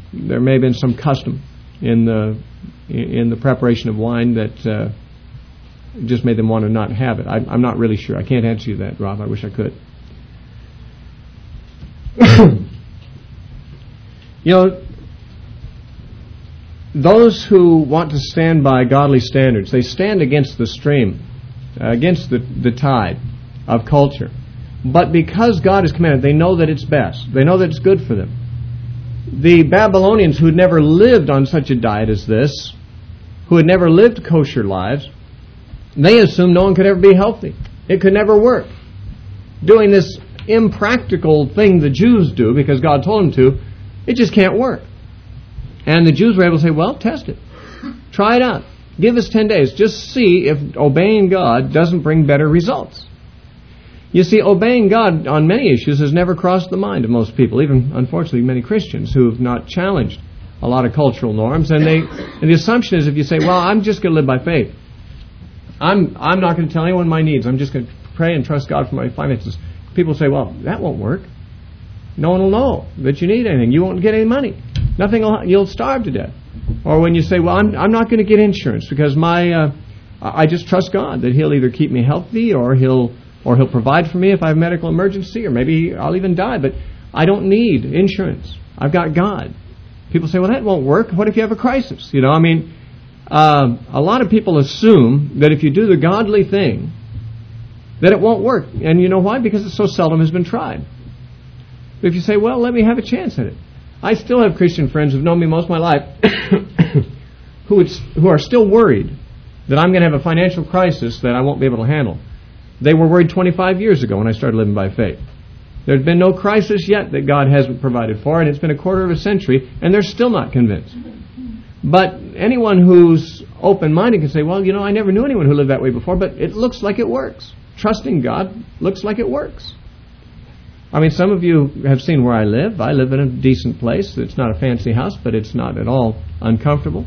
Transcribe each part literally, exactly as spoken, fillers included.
there may have been some custom in the in the preparation of wine that uh, just made them want to not have it. I, I'm not really sure. I can't answer you that, Rob. I wish I could. You know, those who want to stand by godly standards, they stand against the stream, uh, against the, the tide of culture. But because God has commanded, they know that it's best. They know that it's good for them. The Babylonians who had never lived on such a diet as this, who had never lived kosher lives, they assumed no one could ever be healthy. It could never work. Doing this impractical thing the Jews do, because God told them to, it just can't work. And the Jews were able to say, well, test it. Try it out. Give us ten days. Just see if obeying God doesn't bring better results. You see, obeying God on many issues has never crossed the mind of most people, even, unfortunately, many Christians who have not challenged a lot of cultural norms. And they, and the assumption is if you say, well, I'm just going to live by faith. I'm, I'm not going to tell anyone my needs. I'm just going to pray and trust God for my finances. People say, well, that won't work. No one will know that you need anything. You won't get any money. Nothing will, you'll starve to death. Or when you say, well, I'm, I'm not going to get insurance because my, uh, I just trust God that He'll either keep me healthy or He'll or He'll provide for me if I have a medical emergency, or maybe I'll even die, but I don't need insurance. I've got God. People say, well, that won't work. What if you have a crisis? You know, I mean, uh, a lot of people assume that if you do the godly thing, that it won't work. And you know why? Because it so seldom has been tried. But if you say, well, let me have a chance at it. I still have Christian friends who've known me most of my life who, would, who are still worried that I'm going to have a financial crisis that I won't be able to handle. They were worried twenty-five years ago when I started living by faith. There's been no crisis yet that God hasn't provided for, and it's been a quarter of a century, and they're still not convinced. But anyone who's open-minded can say, well, you know, I never knew anyone who lived that way before, but it looks like it works. Trusting God looks like it works. I mean, some of you have seen where I live. I live in a decent place. It's not a fancy house, but it's not at all uncomfortable.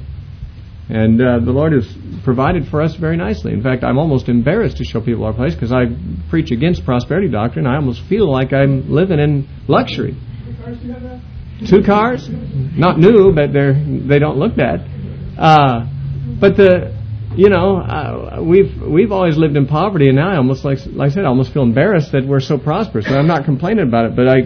And uh, the Lord has provided for us very nicely. In fact, I'm almost embarrassed to show people our place because I preach against prosperity doctrine. I almost feel like I'm living in luxury. How many cars do you have now? Two cars? Not new, but they're they don't look bad. Uh, but the you know uh, we've we've always lived in poverty, and now I almost like like I said, I almost feel embarrassed that we're so prosperous. And I'm not complaining about it, but I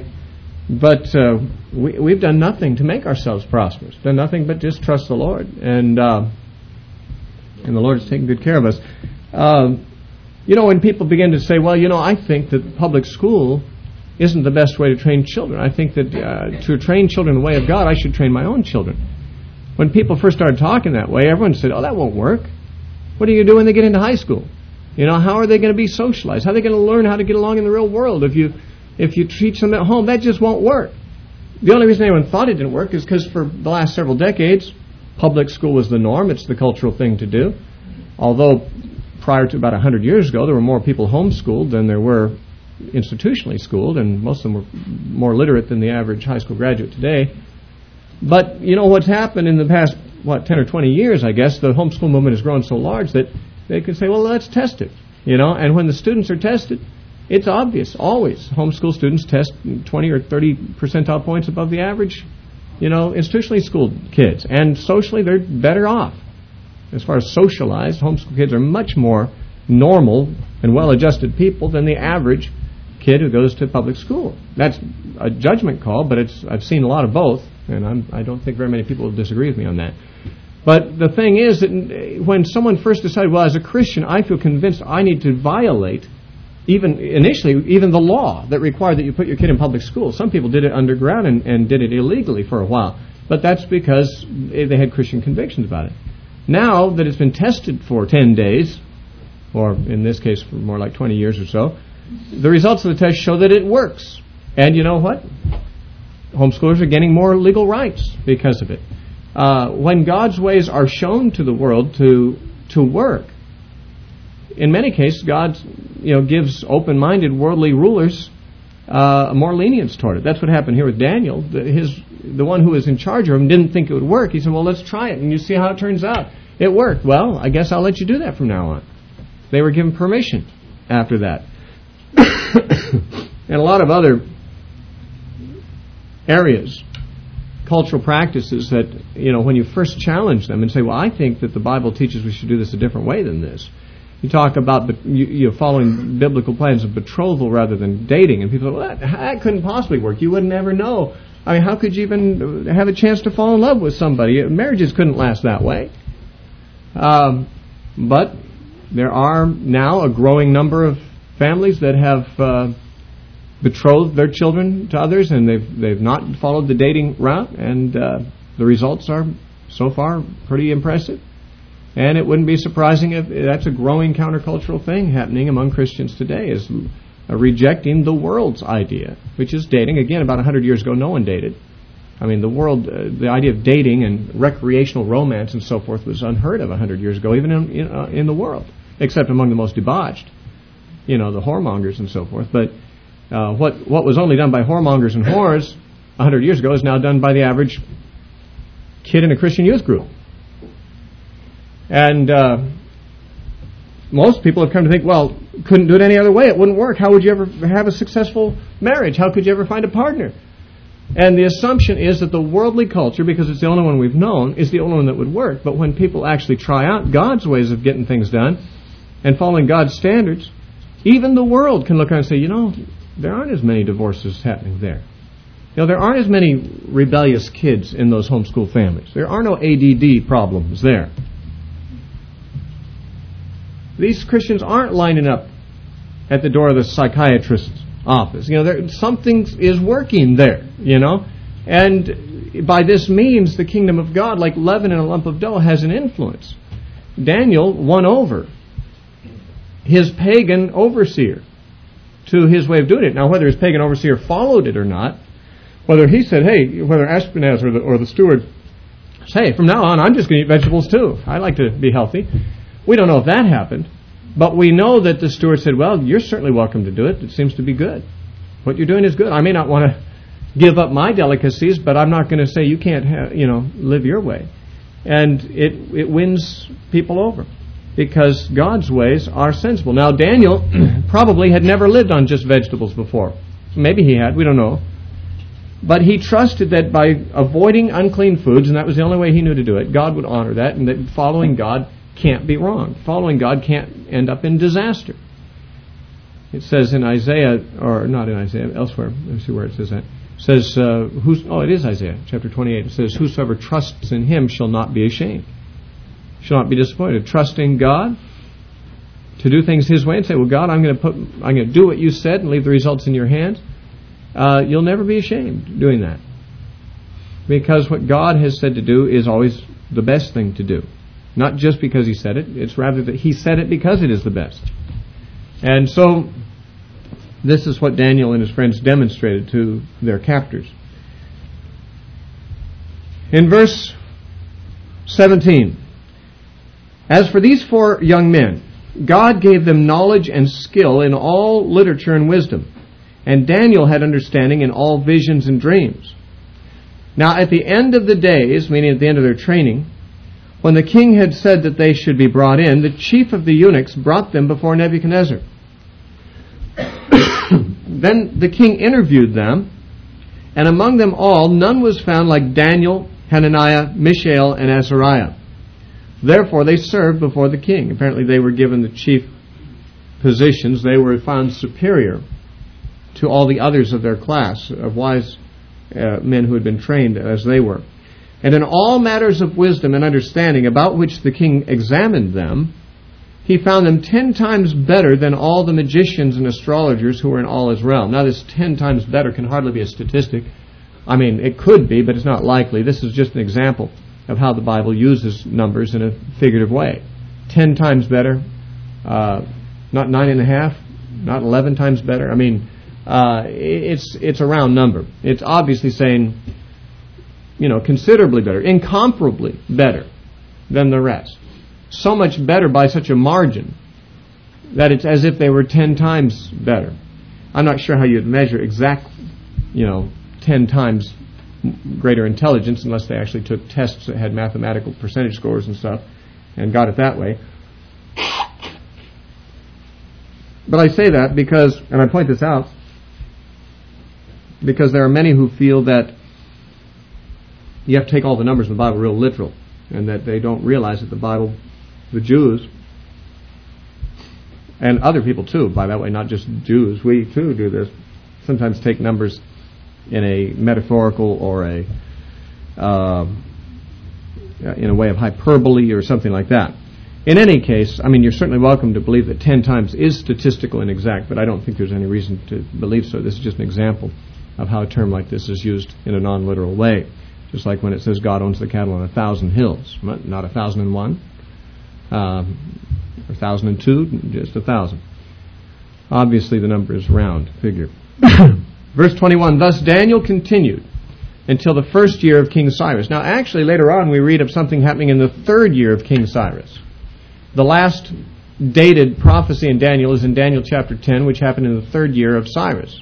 but uh, we we've done nothing to make ourselves prosperous. Done nothing but just trust the Lord, and uh, and the Lord has taken good care of us. Uh, you know, when people begin to say, well, you know, I think that public school isn't the best way to train children. I think that uh, to train children in the way of God, I should train my own children. When people first started talking that way, everyone said, oh, that won't work. What are you going to do when they get into high school? You know, how are they going to be socialized? How are they going to learn how to get along in the real world if you if you teach them at home? That just won't work. The only reason anyone thought it didn't work is because for the last several decades, public school was the norm. It's the cultural thing to do. Although prior to about one hundred years ago, there were more people homeschooled than there were institutionally schooled, and most of them were more literate than the average high school graduate today. But you know what's happened in the past, what, ten or twenty years, I guess, the homeschool movement has grown so large that they could say, well, let's test it. You know, and when the students are tested, it's obvious, always. Homeschool students test twenty or thirty percentile points above the average, you know, institutionally schooled kids. And socially, they're better off. As far as socialized, homeschool kids are much more normal and well-adjusted people than the average kid who goes to public school. That's a judgment call, but it's I've seen a lot of both, and I'm, I don't think very many people will disagree with me on that. But the thing is that when someone first decided, well, as a Christian, I feel convinced I need to violate, even initially, even the law that required that you put your kid in public school. Some people did it underground and, and did it illegally for a while, but that's because they had Christian convictions about it. Now that it's been tested for ten days, or in this case for more like twenty years or so, the results of the test show that it works. And you know what? Homeschoolers are getting more legal rights because of it. Uh, when God's ways are shown to the world to to work, in many cases, God, you know, gives open-minded worldly rulers uh, more lenience toward it. That's what happened here with Daniel. The, his the one who was in charge of him didn't think it would work. He said, "Well, let's try it, and you see how it turns out. It worked. Well, I guess I'll let you do that from now on." They were given permission after that. And a lot of other areas cultural practices that, you know, when you first challenge them and say, well, I think that the Bible teaches we should do this a different way than this. You talk about you, you know, following biblical plans of betrothal rather than dating, and people say, well, that, that couldn't possibly work. You would never know. I mean, how could you even have a chance to fall in love with somebody? Marriages couldn't last that way. Um, but there are now a growing number of families that have uh, betrothed their children to others, and they've they've not followed the dating route, and uh, the results are so far pretty impressive. And it wouldn't be surprising if that's a growing countercultural thing happening among Christians today, is uh, rejecting the world's idea, which is dating. Again, about one hundred years ago, no one dated. I mean, the world, uh, the idea of dating and recreational romance and so forth was unheard of one hundred years ago, even in, in, uh, in the world, except among the most debauched, you know, the whoremongers and so forth. But uh, what what was only done by whoremongers and whores one hundred years ago is now done by the average kid in a Christian youth group. And uh, most people have come to think, well, couldn't do it any other way. It wouldn't work. How would you ever have a successful marriage? How could you ever find a partner? And the assumption is that the worldly culture, because it's the only one we've known, is the only one that would work. But when people actually try out God's ways of getting things done and following God's standards, even the world can look around and say, you know, there aren't as many divorces happening there. You know, there aren't as many rebellious kids in those homeschool families. There are no A D D problems there. These Christians aren't lining up at the door of the psychiatrist's office. You know, there, something is working there, you know. And by this means, the kingdom of God, like leaven in a lump of dough, has an influence. Daniel won over his pagan overseer to his way of doing it. Now, whether his pagan overseer followed it or not, whether he said, hey, whether Ashpenaz or the, or the steward say, from now on, I'm just going to eat vegetables too. I like to be healthy. We don't know if that happened, but we know that the steward said, well, you're certainly welcome to do it. It seems to be good. What you're doing is good. I may not want to give up my delicacies, but I'm not going to say you can't have, you know, live your way. And it it wins people over because God's ways are sensible. Now, Daniel probably had never lived on just vegetables before. Maybe he had. We don't know. But he trusted that by avoiding unclean foods, and that was the only way he knew to do it, God would honor that, and that following God can't be wrong. Following God can't end up in disaster. It says in Isaiah, or not in Isaiah, elsewhere. Let me see where it says that. It says, uh, who's, oh, it is Isaiah, chapter twenty-eight. It says, whosoever trusts in him shall not be ashamed. Shall not be disappointed. Trusting God to do things his way and say, well, God, I'm going to put, I'm going to do what you said and leave the results in your hands. Uh, you'll never be ashamed doing that. Because what God has said to do is always the best thing to do. Not just because he said it, it's rather that he said it because it is the best. And so, this is what Daniel and his friends demonstrated to their captors. In verse seventeen, as for these four young men, God gave them knowledge and skill in all literature and wisdom, and Daniel had understanding in all visions and dreams. Now, at the end of the days, meaning at the end of their training, when the king had said that they should be brought in, the chief of the eunuchs brought them before Nebuchadnezzar. Then the king interviewed them, and among them all none was found like Daniel, Hananiah, Mishael, and Azariah. Therefore they served before the king. Apparently they were given the chief positions. They were found superior to all the others of their class, of wise uh, men who had been trained as they were. And in all matters of wisdom and understanding about which the king examined them, he found them ten times better than all the magicians and astrologers who were in all his realm. Now, this ten times better can hardly be a statistic. I mean, it could be, but it's not likely. This is just an example of how the Bible uses numbers in a figurative way. Ten times better, uh, not nine and a half, not eleven times better. I mean, uh, it's it's a round number. It's obviously saying, you know, considerably better, incomparably better than the rest. So much better by such a margin that it's as if they were ten times better. I'm not sure how you'd measure exact, you know, ten times greater intelligence unless they actually took tests that had mathematical percentage scores and stuff and got it that way. But I say that because, and I point this out, because there are many who feel that you have to take all the numbers in the Bible real literal, and that they don't realize that the Bible, the Jews, and other people too, by that way, not just Jews, we too do this, sometimes take numbers in a metaphorical or a uh, in a way of hyperbole or something like that. In any case, I mean, you're certainly welcome to believe that ten times is statistical and exact, but I don't think there's any reason to believe so. This is just an example of how a term like this is used in a non-literal way. Just like when it says God owns the cattle on a thousand hills, not a thousand and one, um, or a thousand and two, just a thousand. Obviously the number is round figure. Verse twenty-one, thus Daniel continued until the first year of King Cyrus. Now actually later on we read of something happening in the third year of King Cyrus. The last dated prophecy in Daniel is in Daniel chapter ten, which happened in the third year of Cyrus.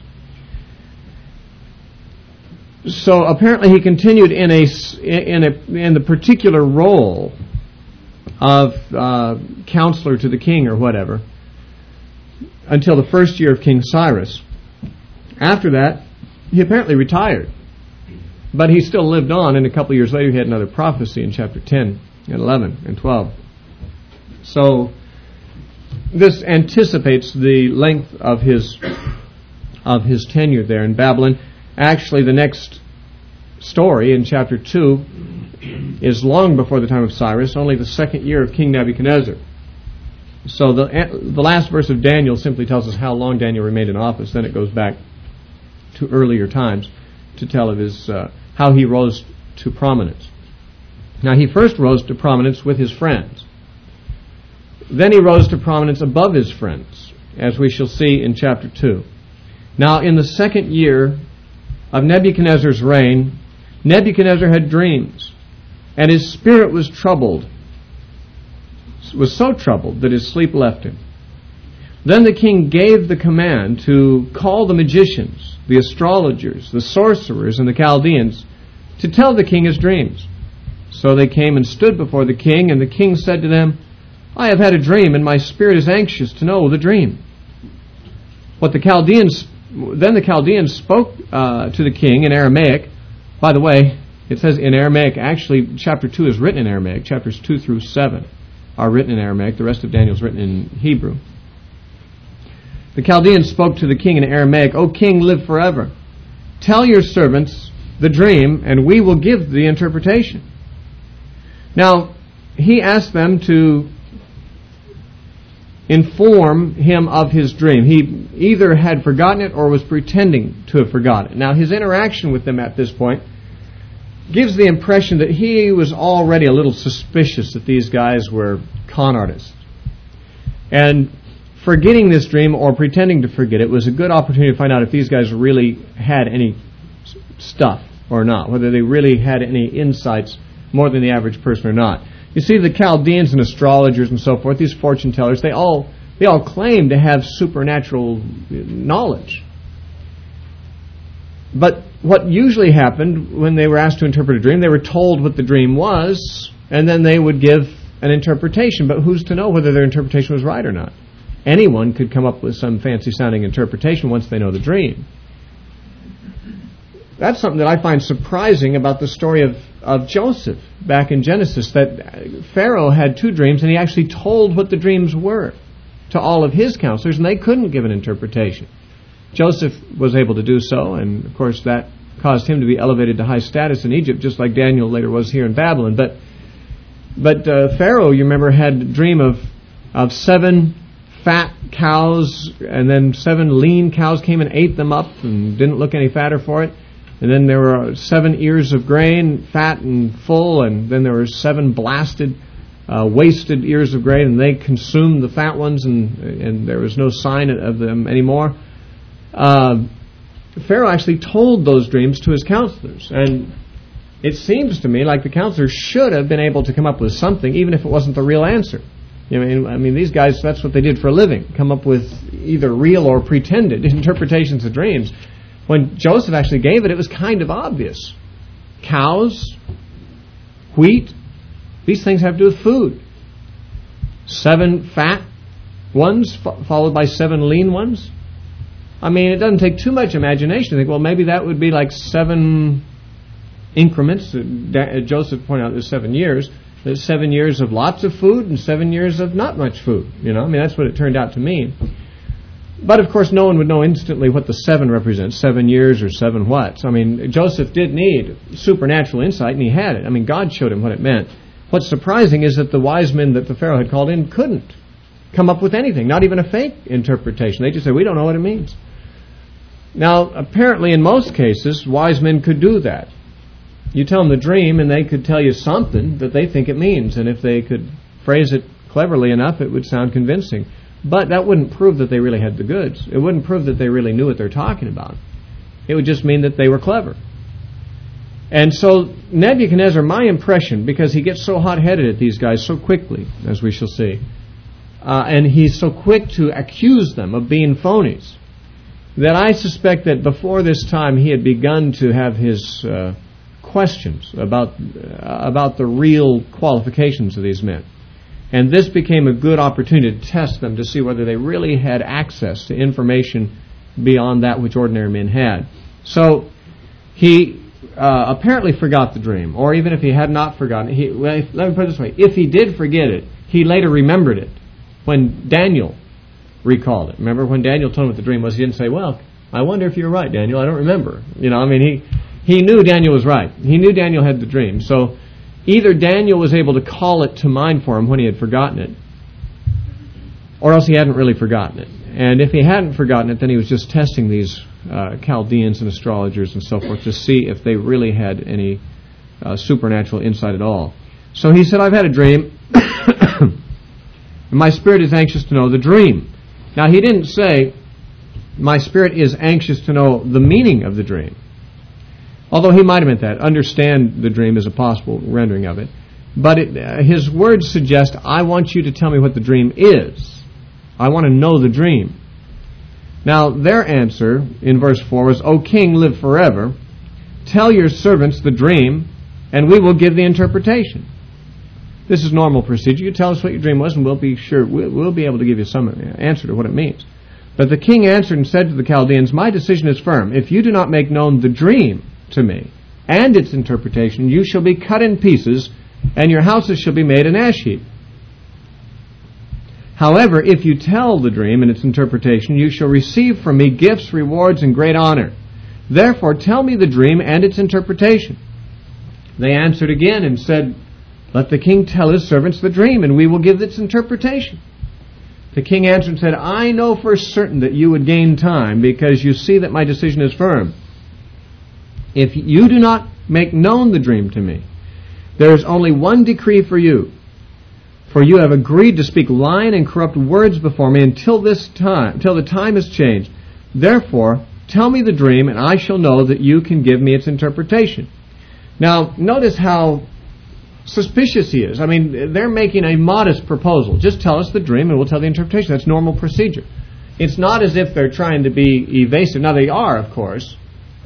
So apparently he continued in a in a in the particular role of uh, counselor to the king or whatever until the first year of King Cyrus. After that, he apparently retired, but he still lived on, and a couple of years later he had another prophecy in chapter ten and eleven and twelve. So this anticipates the length of his of his tenure there in Babylon. Actually, the next story in chapter two is long before the time of Cyrus, only the second year of King Nebuchadnezzar. So the the last verse of Daniel simply tells us how long Daniel remained in office. Then it goes back to earlier times to tell of his uh, how he rose to prominence. Now, he first rose to prominence with his friends. Then he rose to prominence above his friends, as we shall see in chapter two. Now, in the second year of Nebuchadnezzar's reign, Nebuchadnezzar had dreams, and his spirit was troubled, was so troubled that his sleep left him. Then the king gave the command to call the magicians, the astrologers, the sorcerers, and the Chaldeans to tell the king his dreams. So they came and stood before the king, and the king said to them, I have had a dream, and my spirit is anxious to know the dream. What the Chaldeans, then the Chaldeans spoke uh, to the king in Aramaic. By the way, it says in Aramaic. Actually, chapter two is written in Aramaic. Chapters two through seven are written in Aramaic. The rest of Daniel is written in Hebrew. The Chaldeans spoke to the king in Aramaic, O king, live forever. Tell your servants the dream, and we will give the interpretation. Now, he asked them to inform him of his dream. He either had forgotten it or was pretending to have forgotten it. Now, his interaction with them at this point gives the impression that he was already a little suspicious that these guys were con artists. And forgetting this dream or pretending to forget it was a good opportunity to find out if these guys really had any stuff or not, whether they really had any insights more than the average person or not. You see, the Chaldeans and astrologers and so forth, these fortune tellers, they all they all claim to have supernatural knowledge. But what usually happened when they were asked to interpret a dream, they were told what the dream was, and then they would give an interpretation. But who's to know whether their interpretation was right or not? Anyone could come up with some fancy-sounding interpretation once they know the dream. That's something that I find surprising about the story of, of Joseph back in Genesis, that Pharaoh had two dreams, and he actually told what the dreams were to all of his counselors, and they couldn't give an interpretation. Joseph was able to do so, and of course that caused him to be elevated to high status in Egypt, just like Daniel later was here in Babylon. But but uh, Pharaoh, you remember, had a dream of of seven fat cows, and then seven lean cows came and ate them up and didn't look any fatter for it. And then there were seven ears of grain, fat and full, and then there were seven blasted, uh, wasted ears of grain, and they consumed the fat ones, and and there was no sign of them anymore. Uh, Pharaoh actually told those dreams to his counselors, and it seems to me like the counselors should have been able to come up with something, even if it wasn't the real answer. You know, I mean, these guys, that's what they did for a living, come up with either real or pretended interpretations of dreams. When Joseph actually gave it, it was kind of obvious. Cows, wheat, these things have to do with food. Seven fat ones fo- followed by seven lean ones. I mean, it doesn't take too much imagination to think, well, maybe that would be like seven increments. Uh, Joseph pointed out there's seven years. There's seven years of lots of food and seven years of not much food. You know, I mean, that's what it turned out to mean. But, of course, no one would know instantly what the seven represents, seven years or seven what. I mean, Joseph did need supernatural insight, and he had it. I mean, God showed him what it meant. What's surprising is that the wise men that the Pharaoh had called in couldn't come up with anything, not even a fake interpretation. They just said, we don't know what it means. Now, apparently, in most cases, wise men could do that. You tell them the dream, and they could tell you something that they think it means. And if they could phrase it cleverly enough, it would sound convincing. But that wouldn't prove that they really had the goods. It wouldn't prove that they really knew what they're talking about. It would just mean that they were clever. And so Nebuchadnezzar, my impression, because he gets so hot-headed at these guys so quickly, as we shall see, uh, and he's so quick to accuse them of being phonies, that I suspect that before this time he had begun to have his uh, questions about uh, about the real qualifications of these men. And this became a good opportunity to test them to see whether they really had access to information beyond that which ordinary men had. So he uh, apparently forgot the dream, or even if he had not forgotten it, he, well, if, let me put it this way, if he did forget it, he later remembered it when Daniel recalled it. Remember when Daniel told him what the dream was, he didn't say, well, I wonder if you're right, Daniel, I don't remember. You know, I mean, he, he knew Daniel was right. He knew Daniel had the dream. So either Daniel was able to call it to mind for him when he had forgotten it, or else he hadn't really forgotten it. And if he hadn't forgotten it, then he was just testing these uh, Chaldeans and astrologers and so forth to see if they really had any uh, supernatural insight at all. So he said, I've had a dream, and my spirit is anxious to know the dream. Now, he didn't say, my spirit is anxious to know the meaning of the dream. Although he might have meant that. Understand the dream is a possible rendering of it. But it, uh, his words suggest, I want you to tell me what the dream is. I want to know the dream. Now, their answer in verse four was, O king, live forever. Tell your servants the dream, and we will give the interpretation. This is normal procedure. You tell us what your dream was, and we'll be sure, we'll, we'll be able to give you some answer to what it means. But the king answered and said to the Chaldeans, my decision is firm. If you do not make known the dream to me and its interpretation, you shall be cut in pieces, and your houses shall be made an ash heap. However, if you tell the dream and its interpretation, you shall receive from me gifts, rewards, and great honor. Therefore, tell me the dream and its interpretation. They answered again and said, let the king tell his servants the dream, and we will give its interpretation. The king answered and said, I know for certain that you would gain time, because you see that my decision is firm. If you do not make known the dream to me, there is only one decree for you. For you have agreed to speak lying and corrupt words before me until this time, until the time is changed. Therefore, tell me the dream, and I shall know that you can give me its interpretation. Now, notice how suspicious he is. I mean, they're making a modest proposal. Just tell us the dream, and we'll tell the interpretation. That's normal procedure. It's not as if they're trying to be evasive. Now, they are, of course.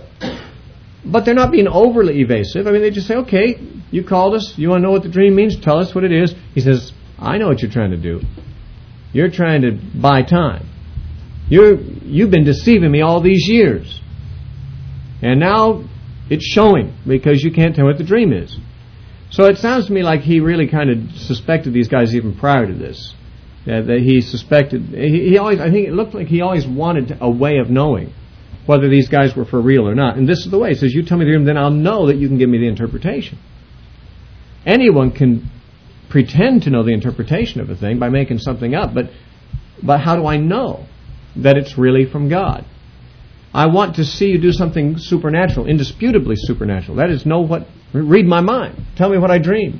But they're not being overly evasive. I mean, they just say, okay, you called us. You want to know what the dream means? Tell us what it is. He says, I know what you're trying to do. You're trying to buy time. You're, you've been deceiving me all these years. And now it's showing because you can't tell what the dream is. So it sounds to me like he really kind of suspected these guys even prior to this. Uh, that he suspected, he, he always, I think it looked like he always wanted a way of knowing whether these guys were for real or not. And this is the way. He says, you tell me the dream, then I'll know that you can give me the interpretation. Anyone can pretend to know the interpretation of a thing by making something up, but but how do I know that it's really from God? I want to see you do something supernatural, indisputably supernatural. That is, know what, read my mind. Tell me what I dreamed.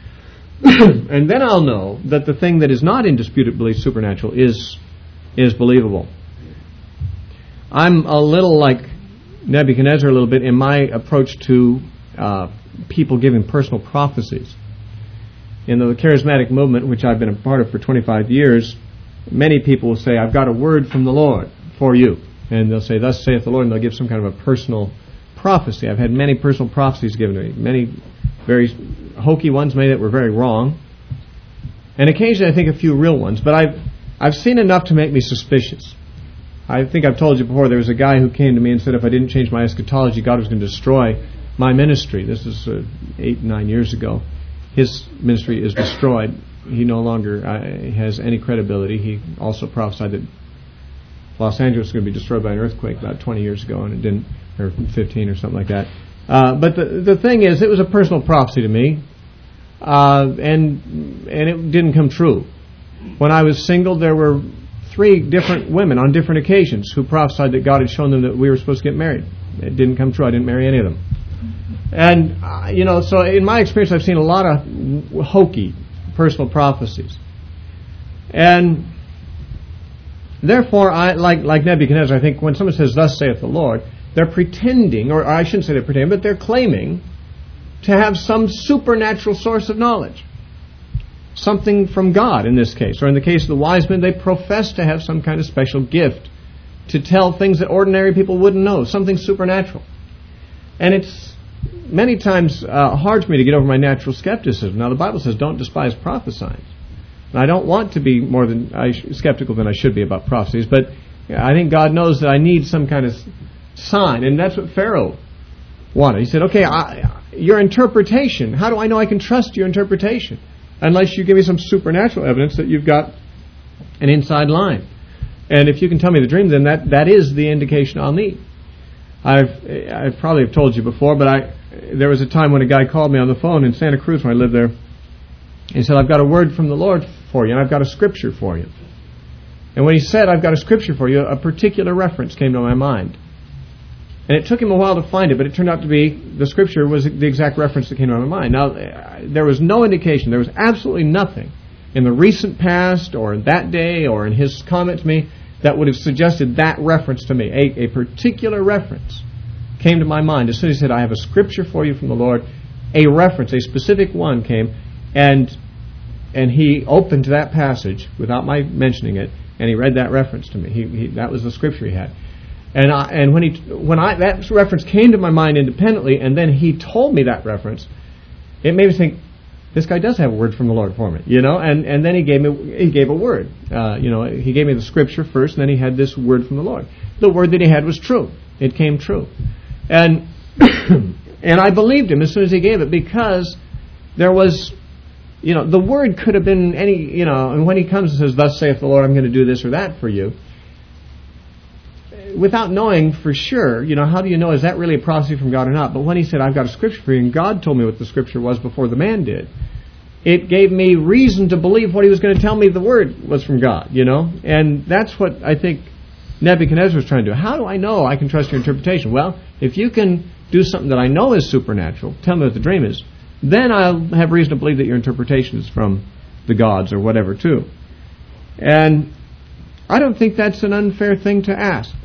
And then I'll know that the thing that is not indisputably supernatural is is believable. I'm a little like Nebuchadnezzar a little bit in my approach to uh, people giving personal prophecies. In the charismatic movement, which I've been a part of for twenty-five years, many people will say, I've got a word from the Lord for you. And they'll say, thus saith the Lord, and they'll give some kind of a personal prophecy. I've had many personal prophecies given to me. Many very hokey ones, many that were very wrong. And occasionally I think a few real ones. But I've, I've seen enough to make me suspicious. I think I've told you before, there was a guy who came to me and said if I didn't change my eschatology, God was going to destroy my ministry. This is uh, eight, nine years ago. His ministry is destroyed. He no longer uh, has any credibility. He also prophesied that Los Angeles was going to be destroyed by an earthquake about twenty years ago, and it didn't, or fifteen or something like that. Uh, but the the thing is, it was a personal prophecy to me, uh, and and it didn't come true. When I was single, there were three different women on different occasions who prophesied that God had shown them that we were supposed to get married. It didn't come true. I didn't marry any of them. And, uh, you know, so in my experience, I've seen a lot of hokey personal prophecies. And therefore, I like like Nebuchadnezzar, I think when someone says, "Thus saith the Lord," they're pretending, or I shouldn't say they're pretending, but they're claiming to have some supernatural source of knowledge. Something from God in this case. Or in the case of the wise men, they profess to have some kind of special gift to tell things that ordinary people wouldn't know. Something supernatural. And it's many times uh, hard for me to get over my natural skepticism. Now the Bible says don't despise prophesying. And I don't want to be more than I sh- skeptical than I should be about prophecies, but I think God knows that I need some kind of sign. And that's what Pharaoh wanted. He said, okay, I, your interpretation, how do I know I can trust your interpretation? Unless you give me some supernatural evidence that you've got an inside line. And if you can tell me the dream, then that, that is the indication I'll need. I've I probably have told you before, but I there was a time when a guy called me on the phone in Santa Cruz when I lived there. He said, "I've got a word from the Lord for you, and I've got a scripture for you." And when he said, "I've got a scripture for you," a particular reference came to my mind. And it took him a while to find it, but it turned out to be the scripture was the exact reference that came to my mind. Now, there was no indication, there was absolutely nothing in the recent past or in that day or in his comment to me that would have suggested that reference to me. A, a particular reference came to my mind. As soon as he said, "I have a scripture for you from the Lord," a reference, a specific one came, and and he opened to that passage without my mentioning it, and he read that reference to me. He, he, that was the scripture he had. And I, and when he when I that reference came to my mind independently, and then he told me that reference, it made me think, this guy does have a word from the Lord for me, you know. And, and then he gave me he gave a word, uh, you know. He gave me the scripture first, and then he had this word from the Lord. The word that he had was true. It came true, and and I believed him as soon as he gave it, because there was, you know, the word could have been any, you know. And when he comes and says, "Thus saith the Lord, I'm going to do this or that for you," without knowing for sure, you know, how do you know, is that really a prophecy from God or not? But when he said, "I've got a scripture for you," and God told me what the scripture was before the man did, it gave me reason to believe what he was going to tell me the word was from God, you know. And that's what I think Nebuchadnezzar was trying to do. How do I know I can trust your interpretation? Well, if you can do something that I know is supernatural, tell me what the dream is, then I'll have reason to believe that your interpretation is from the gods or whatever too. And I don't think that's an unfair thing to ask.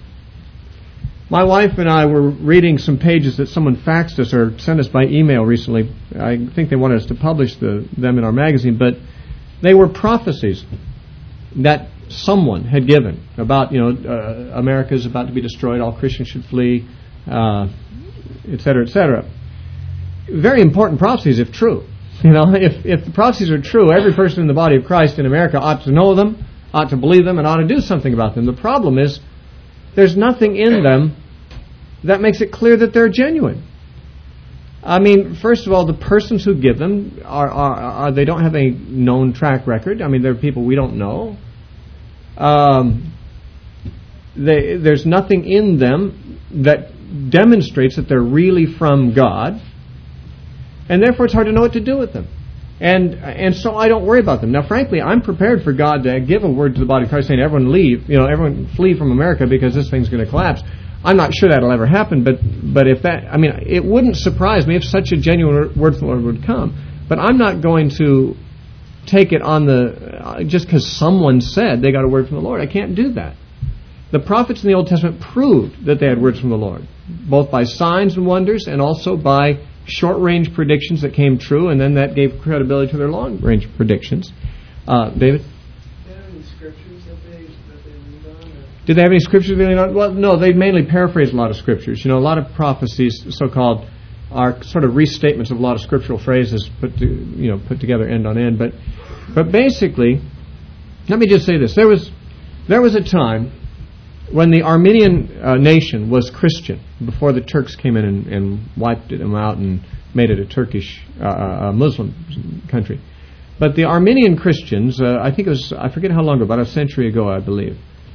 My wife and I were reading some pages that someone faxed us or sent us by email recently. I think they wanted us to publish the, them in our magazine, but they were prophecies that someone had given about, you know, uh, America is about to be destroyed, all Christians should flee, uh, et cetera, et cetera. Very important prophecies if true. You know, if, if the prophecies are true, every person in the body of Christ in America ought to know them, ought to believe them, and ought to do something about them. The problem is, there's nothing in them that makes it clear that they're genuine. I mean, first of all, the persons who give them are, are, are they don't have a known track record. I mean, they're people we don't know. Um, they, there's nothing in them that demonstrates that they're really from God, and therefore it's hard to know what to do with them. And and so I don't worry about them. Now, frankly, I'm prepared for God to give a word to the body of Christ saying, "Everyone leave, you know, everyone flee from America because this thing's going to collapse." I'm not sure that'll ever happen, but but if that, I mean, it wouldn't surprise me if such a genuine word from the Lord would come. But I'm not going to take it on the uh, just because someone said they got a word from the Lord. I can't do that. The prophets in the Old Testament proved that they had words from the Lord, both by signs and wonders, and also by short-range predictions that came true, and then that gave credibility to their long-range predictions. Uh, David? Did they have any scriptures that they, that they leaned on? Or? Did they have any scriptures they leaned on? Well, no, they mainly paraphrased a lot of scriptures. You know, a lot of prophecies, so-called, are sort of restatements of a lot of scriptural phrases put to, you know, put together end on end. But but basically, let me just say this. There was there was a time when the Armenian uh, nation was Christian, before the Turks came in and, and wiped them out and made it a Turkish uh, a Muslim country. But the Armenian Christians, uh, I think it was, I forget how long ago, about a century ago, I believe,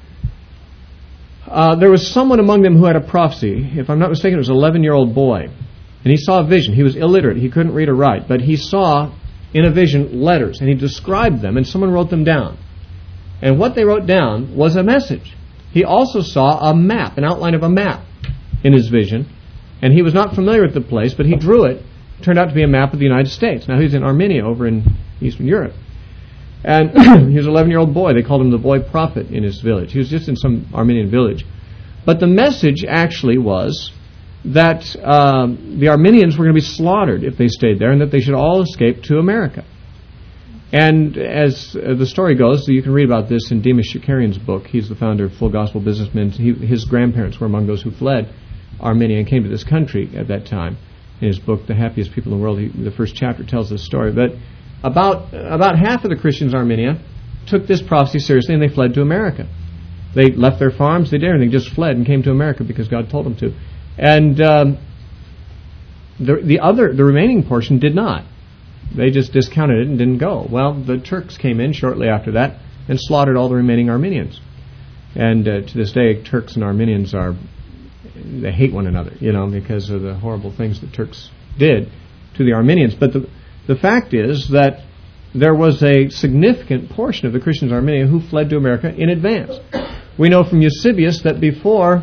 uh, there was someone among them who had a prophecy. If I'm not mistaken, it was an eleven-year-old boy. And he saw a vision. He was illiterate. He couldn't read or write. But he saw in a vision letters, and he described them, and someone wrote them down. And what they wrote down was a message. He also saw a map, an outline of a map in his vision. And he was not familiar with the place, but he drew it. It turned out to be a map of the United States. Now, he was in Armenia, over in Eastern Europe. And he was an eleven-year-old boy. They called him the boy prophet in his village. He was just in some Armenian village. But the message actually was that um, the Armenians were going to be slaughtered if they stayed there, and that they should all escape to America. And as uh, the story goes, you can read about this in Demas Shakarian's book. He's the founder of Full Gospel Businessmen. He, his grandparents were among those who fled Armenia and came to this country at that time. In his book, The Happiest People in the World, he, the first chapter tells this story. But about about half of the Christians in Armenia took this prophecy seriously, and they fled to America. They left their farms, they did everything, just fled and came to America because God told them to. And um, the the other, the remaining portion did not. They just discounted it and didn't go. Well, the Turks came in shortly after that and slaughtered all the remaining Armenians. And uh, to this day, Turks and Armenians are, they hate one another, you know, because of the horrible things the Turks did to the Armenians. But the the fact is that there was a significant portion of the Christians in Armenia who fled to America in advance. We know from Eusebius that before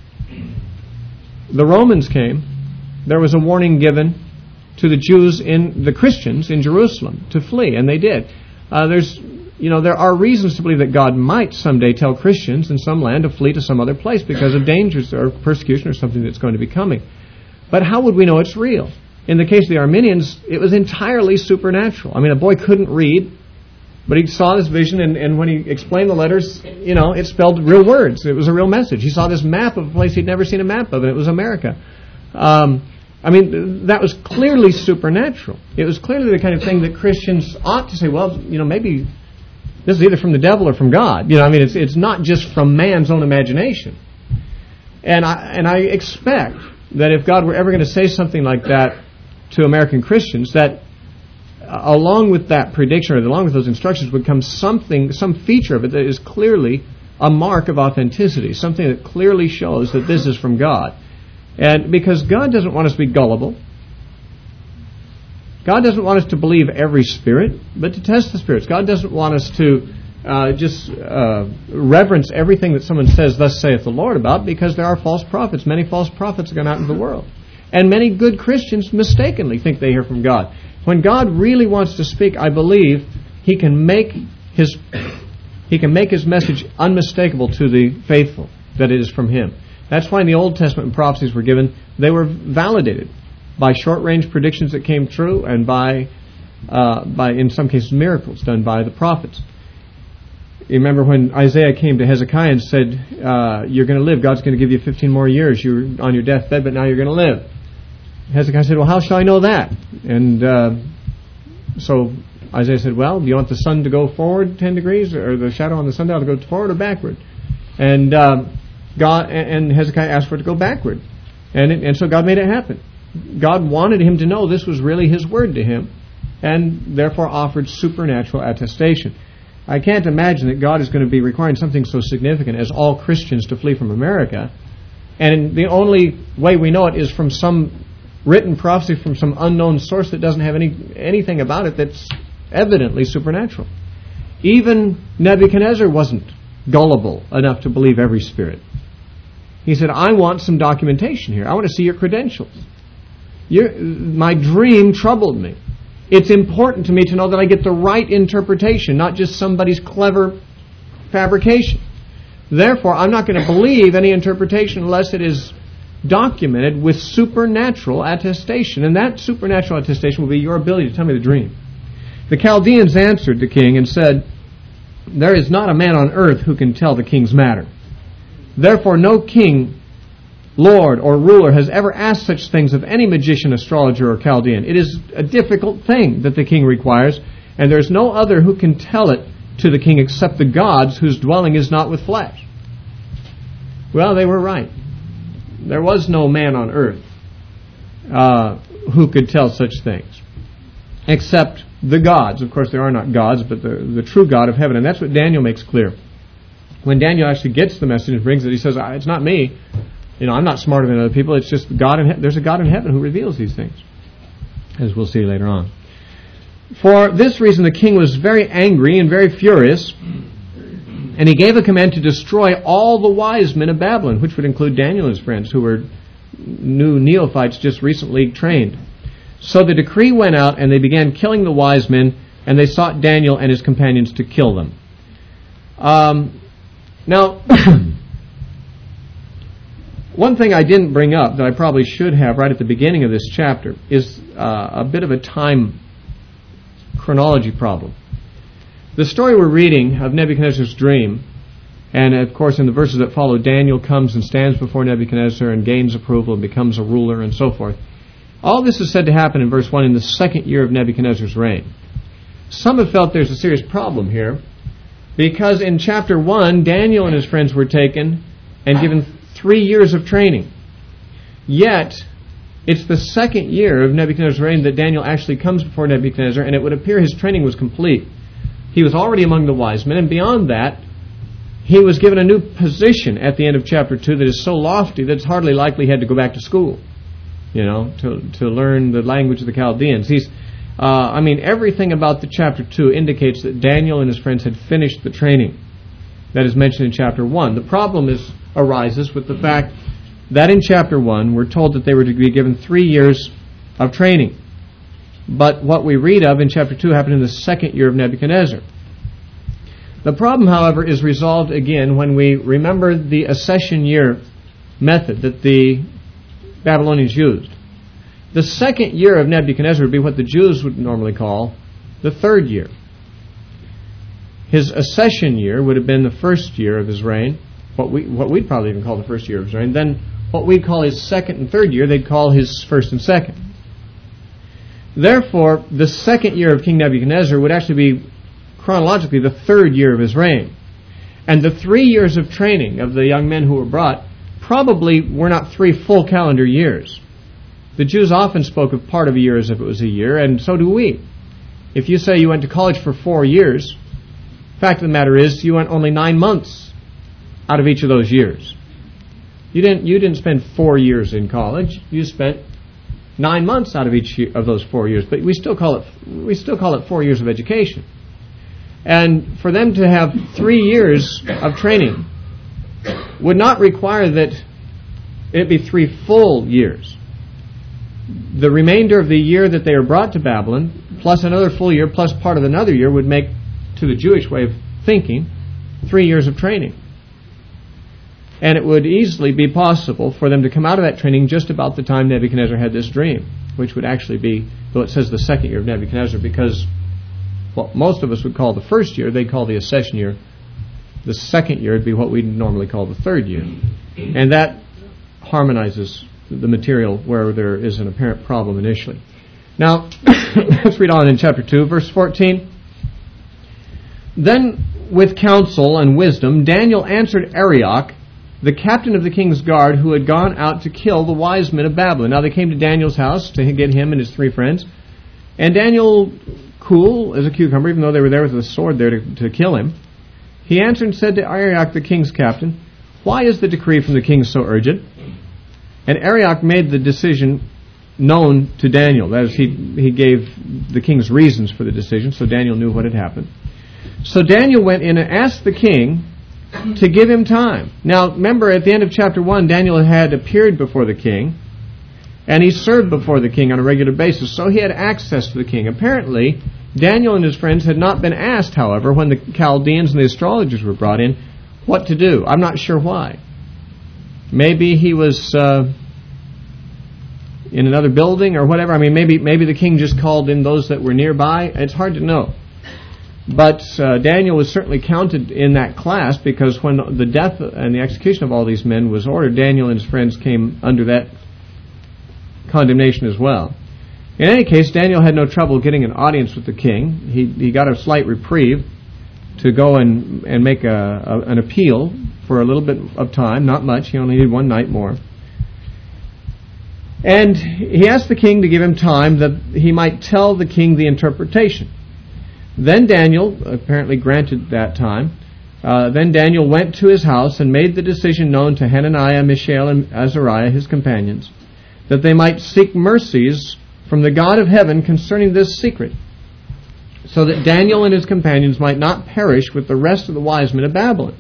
the Romans came, there was a warning given to the Jews, in the Christians in Jerusalem, to flee, and they did. Uh, there's, you know, there are reasons to believe that God might someday tell Christians in some land to flee to some other place because of dangers or persecution or something that's going to be coming. But how would we know it's real? In the case of the Armenians, it was entirely supernatural. I mean, a boy couldn't read, but he saw this vision, and, and when he explained the letters, you know, it spelled real words. It was a real message. He saw this map of a place he'd never seen a map of, and it was America. Um, I mean, that was clearly supernatural. It was clearly the kind of thing that Christians ought to say, well, you know, maybe this is either from the devil or from God. You know, I mean, it's it's not just from man's own imagination. And I and I expect that if God were ever going to say something like that to American Christians, that uh, along with that prediction or along with those instructions would come something, some feature of it that is clearly a mark of authenticity, something that clearly shows that this is from God. And because God doesn't want us to be gullible. God doesn't want us to believe every spirit, but to test the spirits. God doesn't want us to uh, just uh, reverence everything that someone says, thus saith the Lord, about, because there are false prophets. Many false prophets have gone out into the world. And many good Christians mistakenly think they hear from God. When God really wants to speak, I believe He can make His He can make His message unmistakable to the faithful, that it is from Him. That's why in the Old Testament when prophecies were given, they were validated by short-range predictions that came true, and by, uh, by in some cases, miracles done by the prophets. You remember when Isaiah came to Hezekiah and said, uh, you're going to live, God's going to give you fifteen more years, you're on your deathbed, but now you're going to live. Hezekiah said, well, how shall I know that? And uh, so Isaiah said, well, do you want the sun to go forward ten degrees, or the shadow on the sundial to go forward or backward? And uh, God and Hezekiah asked for it to go backward. And, it, and so God made it happen. God wanted him to know this was really His word to him, and therefore offered supernatural attestation. I can't imagine that God is going to be requiring something so significant as all Christians to flee from America, and the only way we know it is from some written prophecy from some unknown source that doesn't have any anything about it that's evidently supernatural. Even Nebuchadnezzar wasn't gullible enough to believe every spirit. He said, I want some documentation here. I want to see your credentials. You're, my dream troubled me. It's important to me to know that I get the right interpretation, not just somebody's clever fabrication. Therefore, I'm not going to believe any interpretation unless it is documented with supernatural attestation. And that supernatural attestation will be your ability to tell me the dream. The Chaldeans answered the king and said, there is not a man on earth who can tell the king's matter. Therefore, no king, lord, or ruler has ever asked such things of any magician, astrologer, or Chaldean. It is a difficult thing that the king requires, and there is no other who can tell it to the king except the gods whose dwelling is not with flesh. Well, they were right. There was no man on earth uh, who could tell such things, except the gods. Of course, there are not gods, but the, the true God of heaven. And that's what Daniel makes clear. When Daniel actually gets the message and brings it, he says, it's not me. You know, I'm not smarter than other people. It's just God in he- there's a God in heaven who reveals these things, as we'll see later on. For this reason, the king was very angry and very furious, and he gave a command to destroy all the wise men of Babylon, which would include Daniel and his friends, who were new neophytes just recently trained. So the decree went out, and they began killing the wise men, and they sought Daniel and his companions to kill them. Um, now, one thing I didn't bring up that I probably should have right at the beginning of this chapter is uh, a bit of a time chronology problem. The story we're reading of Nebuchadnezzar's dream, and of course in the verses that follow, Daniel comes and stands before Nebuchadnezzar and gains approval and becomes a ruler and so forth. All this is said to happen in verse one in the second year of Nebuchadnezzar's reign. Some have felt there's a serious problem here because in chapter one, Daniel and his friends were taken and given three years of training. Yet, it's the second year of Nebuchadnezzar's reign that Daniel actually comes before Nebuchadnezzar, and it would appear his training was complete. He was already among the wise men, and beyond that, he was given a new position at the end of chapter two that is so lofty that it's hardly likely he had to go back to school, you know, to to learn the language of the Chaldeans. He's, uh, I mean, everything about the chapter two indicates that Daniel and his friends had finished the training that is mentioned in chapter one. The problem is arises with the fact that in chapter one we're told that they were to be given three years of training. But what we read of in chapter two happened in the second year of Nebuchadnezzar. The problem, however, is resolved again when we remember the accession year method that the Babylonians used. The second year of Nebuchadnezzar would be what the Jews would normally call the third year. His accession year would have been the first year of his reign, what we what we'd probably even call the first year of his reign. Then what we'd call his second and third year, they'd call his first and second. Therefore, the second year of King Nebuchadnezzar would actually be chronologically the third year of his reign. And the three years of training of the young men who were brought probably were not three full calendar years. The Jews often spoke of part of a year as if it was a year, and so do we. If you say you went to college for four years, the fact of the matter is you went only nine months out of each of those years. You didn't you didn't spend four years in college. You spent nine months out of each of those four years. But we still call it we still call it four years of education. And for them to have three years of training would not require that it be three full years. The remainder of the year that they are brought to Babylon, plus another full year, plus part of another year, would make, to the Jewish way of thinking, three years of training. And it would easily be possible for them to come out of that training just about the time Nebuchadnezzar had this dream, which would actually be, though it says the second year of Nebuchadnezzar, because what most of us would call the first year, they'd call the accession year. The second year would be what we normally call the third year. And that harmonizes the material where there is an apparent problem initially. Now, let's read on in chapter two, verse fourteen. Then, with counsel and wisdom, Daniel answered Arioch, the captain of the king's guard, who had gone out to kill the wise men of Babylon. Now they came to Daniel's house to get him and his three friends. And Daniel, cool as a cucumber, even though they were there with a sword there to, to kill him, he answered and said to Arioch, the king's captain, "Why is the decree from the king so urgent?" And Arioch made the decision known to Daniel. That is, he, he gave the king's reasons for the decision, so Daniel knew what had happened. So Daniel went in and asked the king to give him time. Now, remember, at the end of chapter one, Daniel had appeared before the king, and he served before the king on a regular basis, so he had access to the king. Apparently, Daniel and his friends had not been asked, however, when the Chaldeans and the astrologers were brought in, what to do. I'm not sure why. Maybe he was uh, in another building or whatever. I mean, maybe maybe the king just called in those that were nearby. It's hard to know. But uh, Daniel was certainly counted in that class, because when the death and the execution of all these men was ordered, Daniel and his friends came under that condemnation as well. In any case, Daniel had no trouble getting an audience with the king. He he got a slight reprieve, to go and, and make a, a, an appeal for a little bit of time, not much. He only needed one night more. And he asked the king to give him time that he might tell the king the interpretation. Then Daniel apparently granted that time. Uh, then Daniel went to his house and made the decision known to Hananiah, Mishael, and Azariah, his companions, that they might seek mercies from the God of heaven concerning this secret, so that Daniel and his companions might not perish with the rest of the wise men of Babylon.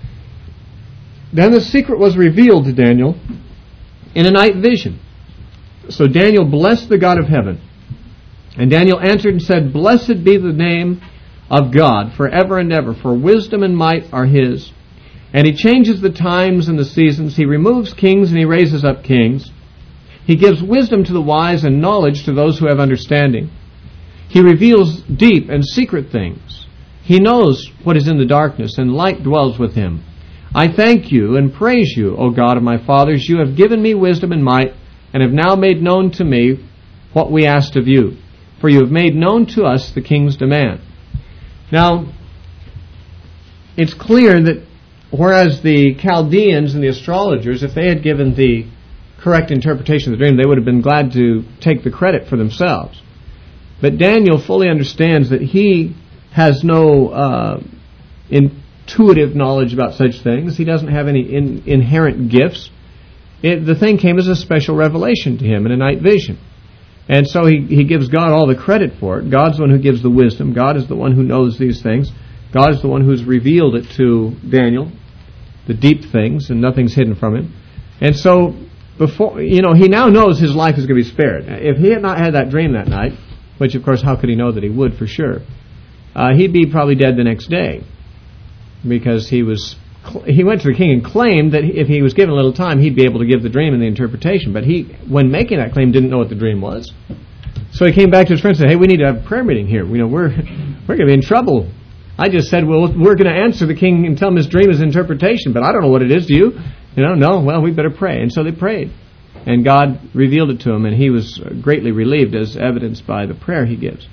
Then the secret was revealed to Daniel in a night vision. So Daniel blessed the God of heaven. And Daniel answered and said, Blessed be the name of God forever and ever, for wisdom and might are His. And He changes the times and the seasons. He removes kings and He raises up kings. He gives wisdom to the wise and knowledge to those who have understanding. He reveals deep and secret things. He knows what is in the darkness, and light dwells with Him. I thank you and praise you, O God of my fathers. You have given me wisdom and might, and have now made known to me what we asked of you. For you have made known to us the king's demand. Now, it's clear that whereas the Chaldeans and the astrologers, if they had given the correct interpretation of the dream, they would have been glad to take the credit for themselves. But Daniel fully understands that he has no uh, intuitive knowledge about such things. He doesn't have any in, inherent gifts. It, the thing came as a special revelation to him in a night vision. And so he, he gives God all the credit for it. God's the one who gives the wisdom. God is the one who knows these things. God is the one who's revealed it to Daniel, the deep things, and nothing's hidden from him. And so, before you know, he now knows his life is going to be spared. If he had not had that dream that night, which of course, how could he know that he would for sure? Uh, he'd be probably dead the next day, because he was he went to the king and claimed that if he was given a little time, he'd be able to give the dream and the interpretation. But he, when making that claim, didn't know what the dream was. So he came back to his friends and said, "Hey, we need to have a prayer meeting here. You know, we're we're going to be in trouble. I just said, well, we're going to answer the king and tell him his dream is interpretation, but I don't know what it is. Do you? You know, no. Well, we better pray." And so they prayed, and God revealed it to him, and he was greatly relieved, as evidenced by the prayer he gives.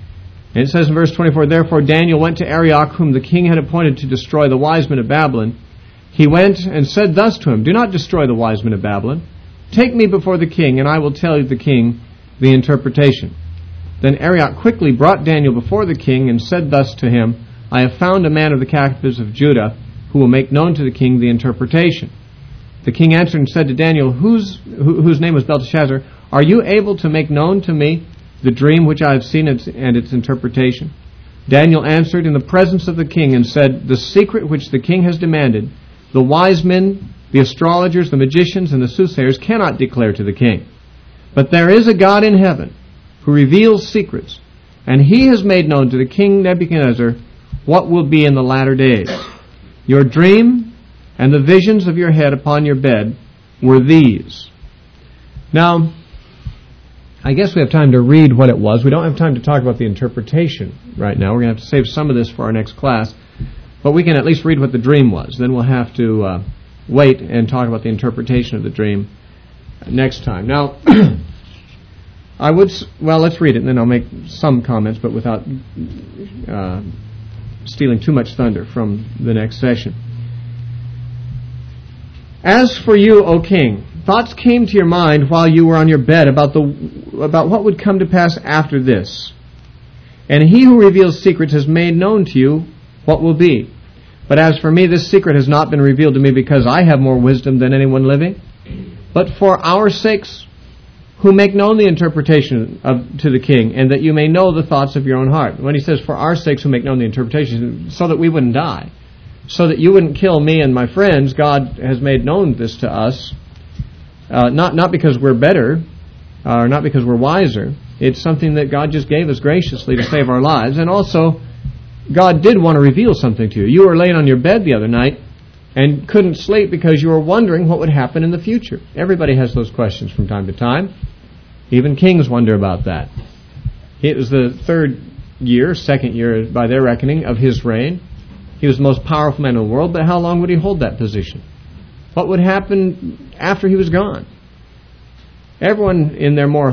And it says in verse twenty-four, Therefore Daniel went to Arioch, whom the king had appointed to destroy the wise men of Babylon. He went and said thus to him, Do not destroy the wise men of Babylon. Take me before the king, and I will tell the king the interpretation. Then Arioch quickly brought Daniel before the king, and said thus to him, I have found a man of the captives of Judah, who will make known to the king the interpretation. The king answered and said to Daniel, whose, who, whose name was Belteshazzar, Are you able to make known to me the dream which I have seen and its interpretation? Daniel answered in the presence of the king and said, The secret which the king has demanded, the wise men, the astrologers, the magicians, and the soothsayers cannot declare to the king. But there is a God in heaven who reveals secrets, and He has made known to the king Nebuchadnezzar what will be in the latter days. Your dream and the visions of your head upon your bed were these. Now, I guess we have time to read what it was. We don't have time to talk about the interpretation right now. We're going to have to save some of this for our next class. But we can at least read what the dream was. Then we'll have to uh, wait and talk about the interpretation of the dream next time. Now, I would... Well, let's read it, and then I'll make some comments, but without uh, stealing too much thunder from the next session. As for you, O king, thoughts came to your mind while you were on your bed about the about what would come to pass after this. And He who reveals secrets has made known to you what will be. But as for me, this secret has not been revealed to me because I have more wisdom than anyone living, but for our sakes who make known the interpretation of, to the king, and that you may know the thoughts of your own heart. When he says, for our sakes who make known the interpretation, so that we wouldn't die, so that you wouldn't kill me and my friends, God has made known this to us, uh, not, not because we're better, uh, or not because we're wiser. It's something that God just gave us graciously to save our lives. And also, God did want to reveal something to you. You were laying on your bed the other night and couldn't sleep because you were wondering what would happen in the future. Everybody has those questions from time to time. Even kings wonder about that. It was the third year, second year by their reckoning, of his reign. He was the most powerful man in the world, but how long would he hold that position? What would happen after he was gone? Everyone in their more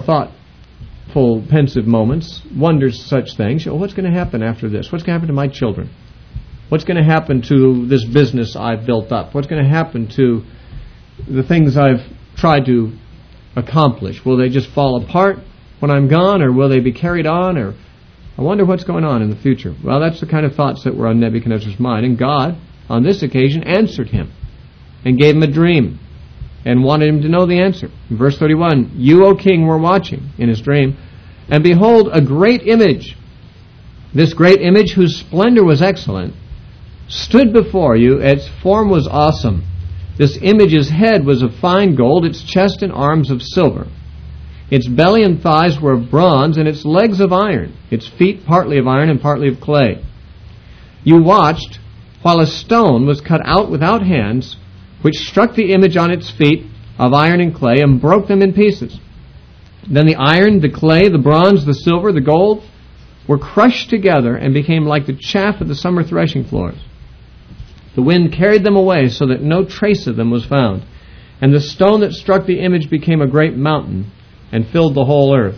thoughtful, pensive moments wonders such things. Oh, what's going to happen after this? What's going to happen to my children? What's going to happen to this business I've built up? What's going to happen to the things I've tried to accomplish? Will they just fall apart when I'm gone, or will they be carried on? Or I wonder what's going on in the future. Well, that's the kind of thoughts that were on Nebuchadnezzar's mind, and God, on this occasion, answered him and gave him a dream and wanted him to know the answer. In verse thirty-one, you, O king, were watching in his dream, and behold, a great image, this great image whose splendor was excellent, stood before you. Its form was awesome. This image's head was of fine gold, its chest and arms of silver. Its belly and thighs were of bronze, and its legs of iron, its feet partly of iron and partly of clay. You watched while a stone was cut out without hands, which struck the image on its feet of iron and clay and broke them in pieces. Then the iron, the clay, the bronze, the silver, the gold were crushed together and became like the chaff of the summer threshing floors. The wind carried them away so that no trace of them was found. And the stone that struck the image became a great mountain and filled the whole earth.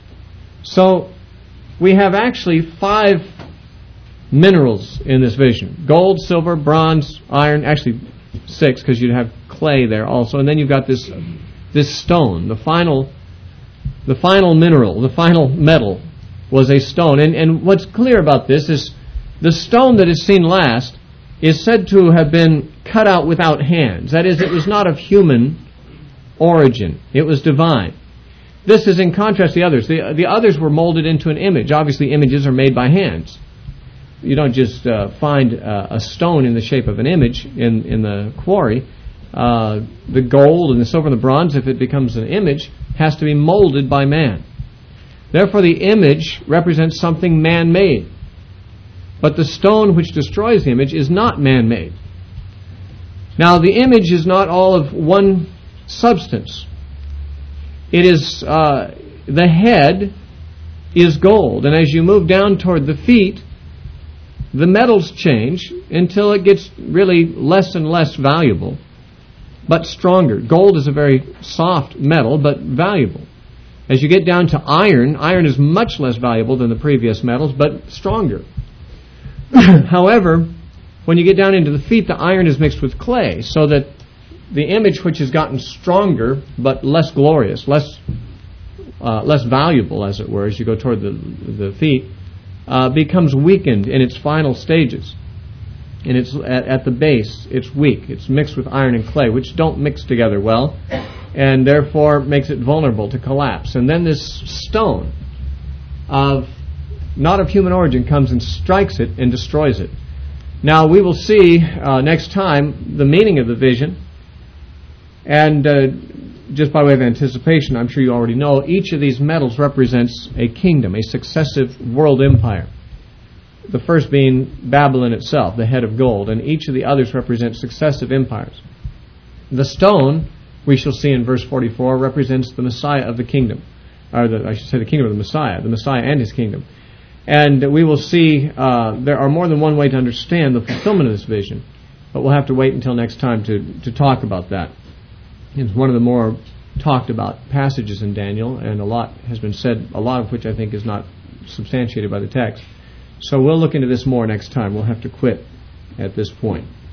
So we have actually five minerals in this vision. Gold, silver, bronze, iron, actually six, because you'd have clay there also. And then you've got this this stone. The final the final mineral, the final metal was a stone. And, and what's clear about this is the stone that is seen last is said to have been cut out without hands. That is, it was not of human origin. It was divine. This is in contrast to the others. The, the others were molded into an image. Obviously, images are made by hands. You don't just uh, find uh, a stone in the shape of an image in, in the quarry. Uh, the gold and the silver and the bronze, if it becomes an image, has to be molded by man. Therefore, the image represents something man-made. But the stone which destroys the image is not man-made. Now, the image is not all of one substance. It is, uh, the head is gold, and as you move down toward the feet, the metals change until it gets really less and less valuable, but stronger. Gold is a very soft metal, but valuable. As you get down to iron, iron is much less valuable than the previous metals, but stronger. However, when you get down into the feet, the iron is mixed with clay, so that the image, which has gotten stronger but less glorious, less uh, less valuable, as it were, as you go toward the the feet, uh, becomes weakened in its final stages. And it's at, at the base, it's weak. It's mixed with iron and clay, which don't mix together well, and therefore makes it vulnerable to collapse. And then this stone of not of human origin comes and strikes it and destroys it. Now we will see uh, next time the meaning of the vision, and uh, just by way of anticipation, I'm sure you already know, each of these metals represents a kingdom, a successive world empire. The first being Babylon itself, the head of gold, and each of the others represent successive empires. The stone, we shall see in verse forty-four, represents the Messiah of the kingdom, or the, I should say the kingdom of the Messiah, the Messiah and his kingdom. And we will see uh, there are more than one way to understand the fulfillment of this vision, but we'll have to wait until next time to, to talk about that. It's one of the more talked about passages in Daniel, and a lot has been said, a lot of which I think is not substantiated by the text. So we'll look into this more next time. We'll have to quit at this point.